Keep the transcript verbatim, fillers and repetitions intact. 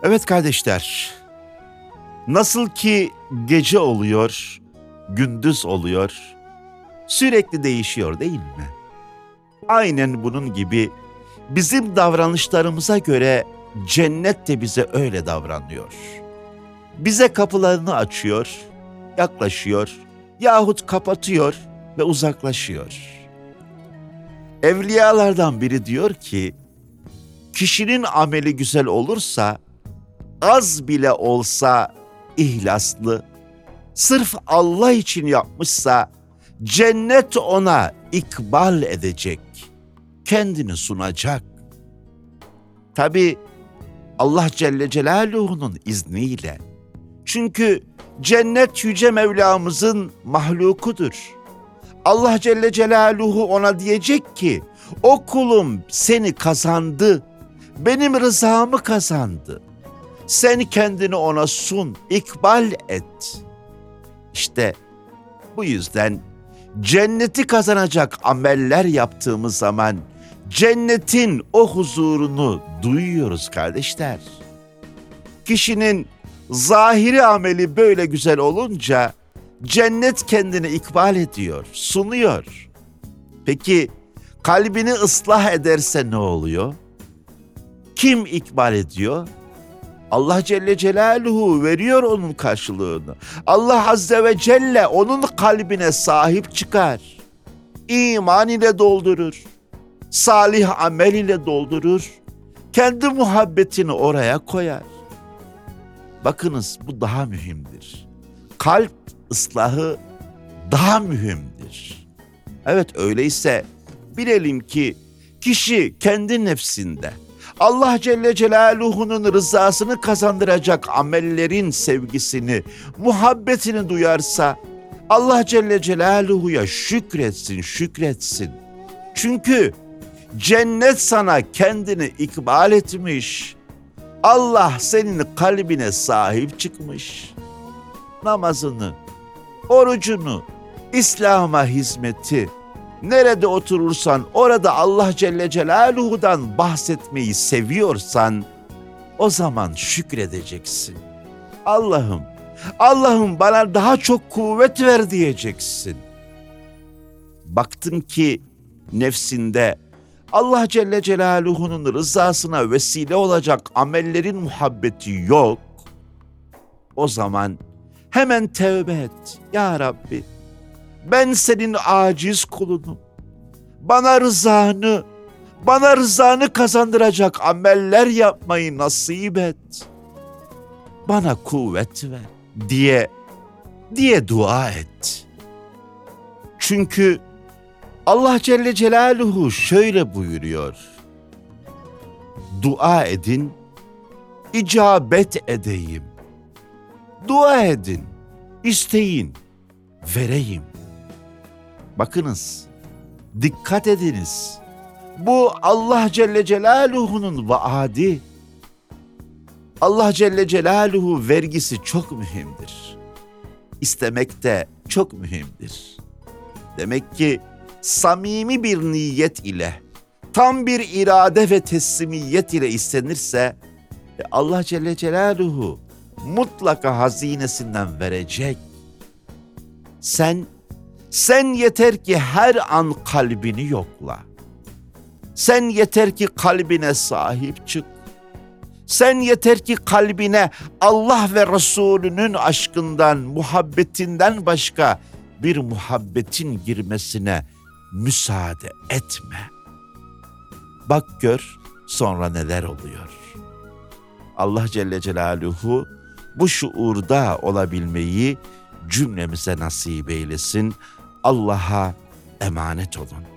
Evet kardeşler, nasıl ki gece oluyor, gündüz oluyor, sürekli değişiyor değil mi? Aynen bunun gibi bizim davranışlarımıza göre cennet de bize öyle davranıyor. Bize kapılarını açıyor, yaklaşıyor yahut kapatıyor ve uzaklaşıyor. Evliyalardan biri diyor ki, kişinin ameli güzel olursa, az bile olsa ihlaslı, sırf Allah için yapmışsa, cennet ona ikbal edecek, kendini sunacak. Tabi Allah Celle Celaluhu'nun izniyle. Çünkü cennet Yüce Mevlamızın mahlukudur. Allah Celle Celaluhu ona diyecek ki, o kulum seni kazandı, benim rızamı kazandı. Sen kendini ona sun, ikbal et. İşte bu yüzden cenneti kazanacak ameller yaptığımız zaman cennetin o huzurunu duyuyoruz kardeşler. Kişinin zahiri ameli böyle güzel olunca cennet kendini ikbal ediyor, sunuyor. Peki kalbini ıslah ederse ne oluyor? Kim ikbal ediyor? Allah Celle Celaluhu veriyor onun karşılığını. Allah Azze ve Celle onun kalbine sahip çıkar. İman ile doldurur. Salih amel ile doldurur. Kendi muhabbetini oraya koyar. Bakınız bu daha mühimdir. Kalp ıslahı daha mühimdir. Evet öyleyse bilelim ki kişi kendi nefsinde Allah Celle Celaluhu'nun rızasını kazandıracak amellerin sevgisini, muhabbetini duyarsa Allah Celle Celaluhu'ya şükretsin, şükretsin. Çünkü cennet sana kendini ikbal etmiş. Allah senin kalbine sahip çıkmış. Namazını, orucunu, İslam'a hizmeti, nerede oturursan orada Allah Celle Celaluhu'dan bahsetmeyi seviyorsan o zaman şükredeceksin. Allah'ım, Allah'ım bana daha çok kuvvet ver diyeceksin. Baktın ki nefsinde Allah Celle Celaluhu'nun rızasına vesile olacak amellerin muhabbeti yok. O zaman hemen tevbe et. Ya Rabbi, ben senin aciz kulunum. Bana rızanı, bana rızanı kazandıracak ameller yapmayı nasip et. Bana kuvvet ver diye, diye dua et. Çünkü Allah Celle Celaluhu şöyle buyuruyor. Dua edin, icabet edeyim. Dua edin, isteyin, vereyim. Bakınız, dikkat ediniz. Bu Allah Celle Celaluhu'nun vaadi. Allah Celle Celaluhu vergisi çok mühimdir. İstemek de çok mühimdir. Demek ki samimi bir niyet ile, tam bir irade ve teslimiyet ile istenirse Allah Celle Celaluhu mutlaka hazinesinden verecek. Sen, sen yeter ki her an kalbini yokla. Sen yeter ki kalbine sahip çık. Sen yeter ki kalbine Allah ve Resulünün aşkından, muhabbetinden başka bir muhabbetin girmesine müsaade etme. Bak gör sonra neler oluyor. Allah Celle Celaluhu bu şuurda olabilmeyi cümlemize nasip eylesin. Allah'a emanet olun.